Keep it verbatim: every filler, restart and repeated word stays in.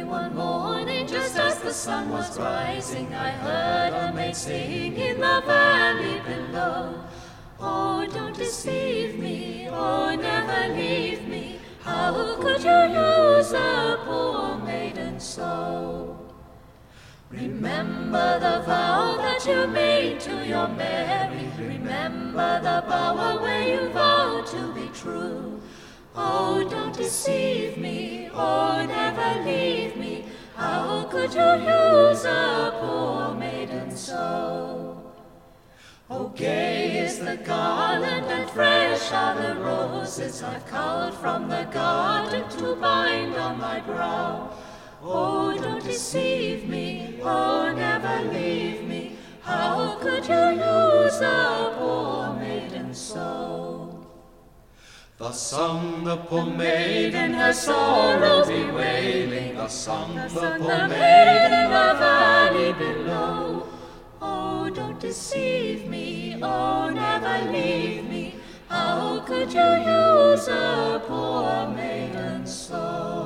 one morning, just as the sun was rising, I heard a maid sing in the valley below. Oh, don't deceive me, oh, never leave me. How could you use a poor maiden so? Remember the vow that you made to your Mary. Remember the bower where you vowed to be true. Oh, don't deceive me, oh, never leave me. How could you use a poor maiden so? Oh, gay is the garland and fresh are the roses I've culled from the garden to bind on my brow. Oh, don't deceive me, oh, never leave me. How could you use a poor maiden so? Thus sung the poor maiden, her sorrow bewailing. Thus sung the poor maiden in the valley below. Oh, don't deceive me, oh, never leave me. How could you use a poor maiden so?